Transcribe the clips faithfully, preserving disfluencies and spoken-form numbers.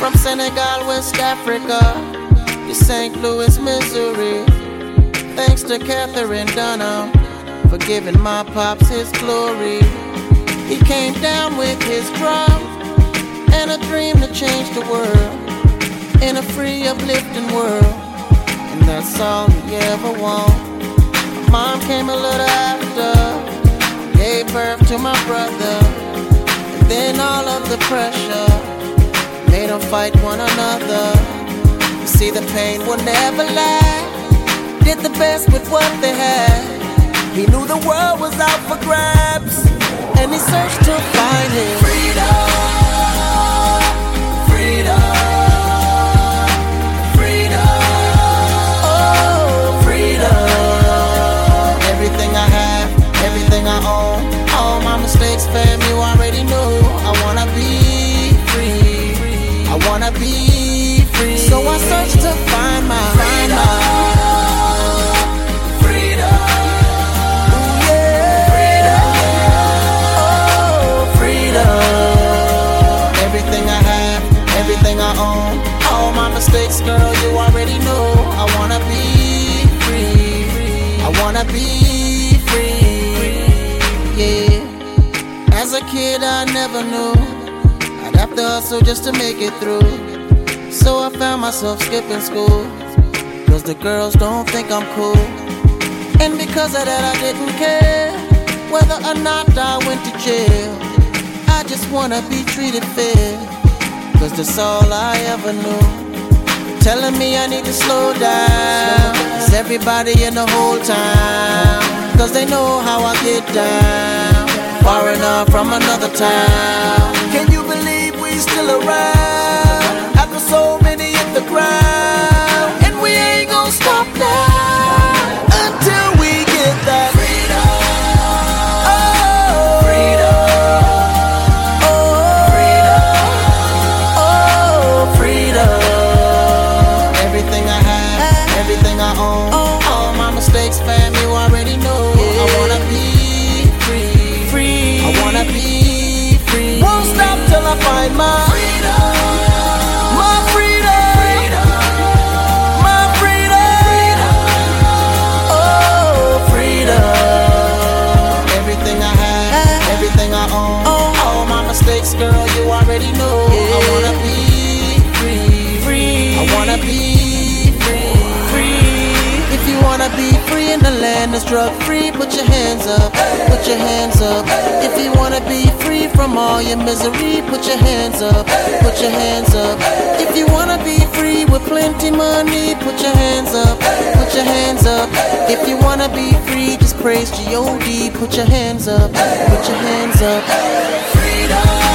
from Senegal, West Africa, to Saint Louis, Missouri. Thanks to Catherine Dunham for giving my pops his glory. He came down with his drum and a dream to change the world in a free, uplifting world. And that's all he ever wanted. Mom came a little after, gave birth to my brother. And then all of the pressure made them fight one another. You see, the pain will never last. Did the best with what they had. He knew the world was out for grabs, and he searched to find his freedom. Freedom. Freedom. Oh, freedom. Everything I have, everything I own, all my mistakes, fam, you already know. I wanna be free. I wanna be free. So I search to find my freedom. Everything I own, all my mistakes, girl, you already know. I wanna be free. I wanna be free. Yeah. As a kid, I never knew I'd have to hustle just to make it through. So I found myself skipping school, cause the girls don't think I'm cool. And because of that, I didn't care whether or not I went to jail. I just wanna be treated fair, cause that's all I ever knew. Telling me I need to slow down. It's everybody in the whole town, cause they know how I get down. Far enough from another town. Can you believe we still around? After so many hit the ground. And we ain't gonna stop now until we get that freedom. Oh, freedom. Mistakes, fam, you already know. Yeah. I wanna be free. Free. I wanna be free. Won't stop till I find my freedom. My freedom. Freedom. My freedom. Freedom. Oh, freedom. Everything I have, everything I own, oh. All my mistakes, girl, you already know. Yeah. I wanna be free. Free. I wanna be free. If you wanna be free in the land that's drug free, put your hands up, put your hands up. If you wanna be free from all your misery, put your hands up, put your hands up. If you wanna be free with plenty money, put your hands up, put your hands up. If you wanna be free, just praise G O D, put your hands up, put your hands up. Freedom.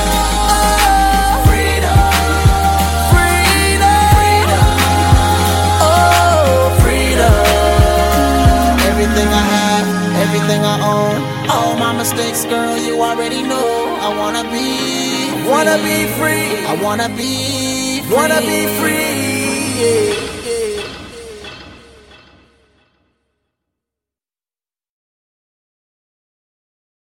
Everything I have, everything I own, all my mistakes, girl, you already know. I wanna be free. Wanna be free. I wanna be free. Wanna be free. Yeah.